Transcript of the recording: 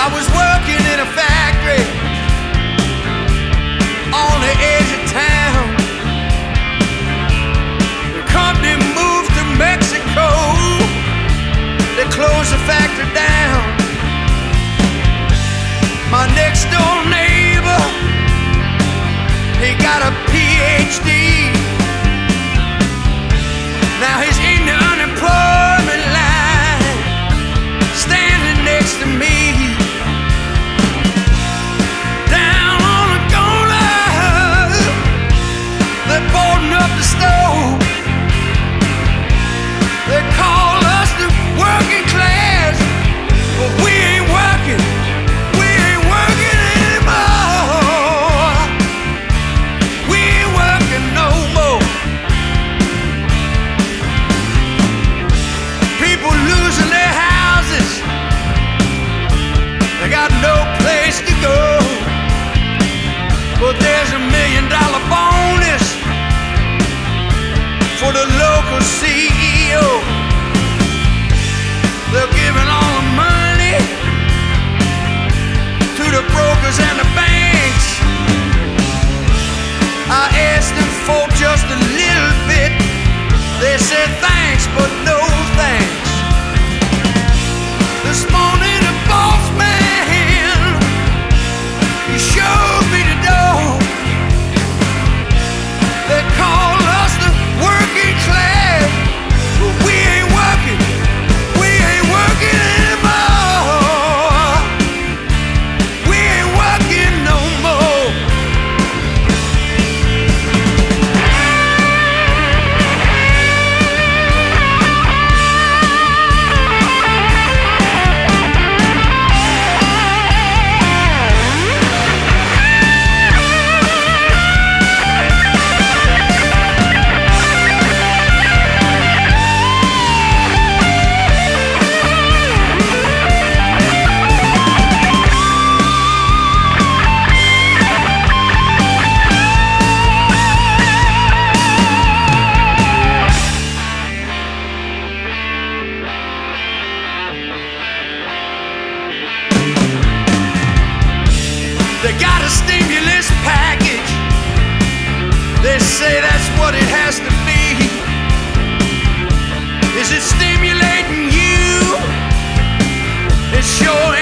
was working in a factory on the edge of town. The company moved to Mexico. They closed the factory down. My next door neighbor, he got a PhD. Now he's in the unemployment line, standing next to me. Down on the corner, they're boarding up the stove. They call us the working class, but we ain't working. We ain't working anymore. We ain't working no more. People losing their houses, they got no place to go. But there's $1 million bonus for the local CEO. They're giving all the money to the brokers and the banks. I asked them for just a little bit. They said thanks, but no thanks. This morning the boss man, he showed me the door. They call us the working class, but we ain't working. We ain't working anymore. We ain't working no more. They got a stimulus package. They say that's what it has to be. Is it stimulating you? It sure